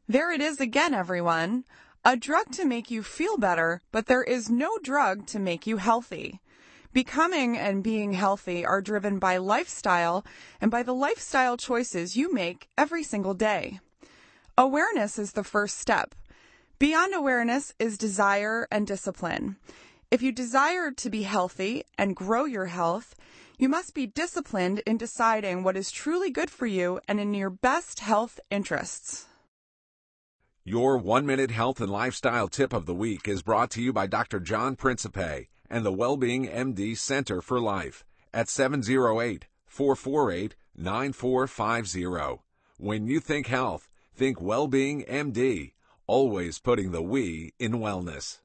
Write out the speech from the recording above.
There it is again, everyone. A drug to make you feel better, but there is no drug to make you healthy. Becoming and being healthy are driven by lifestyle and by the lifestyle choices you make every single day. Awareness is the first step. Beyond awareness is desire and discipline. If you desire to be healthy and grow your health, you must be disciplined in deciding what is truly good for you and in your best health interests. Your 1-minute health and lifestyle tip of the week is brought to you by Dr. John Principe and the Wellbeing MD Center for Life at 708-448-9450. When you think health, think Wellbeing MD, always putting the we in wellness.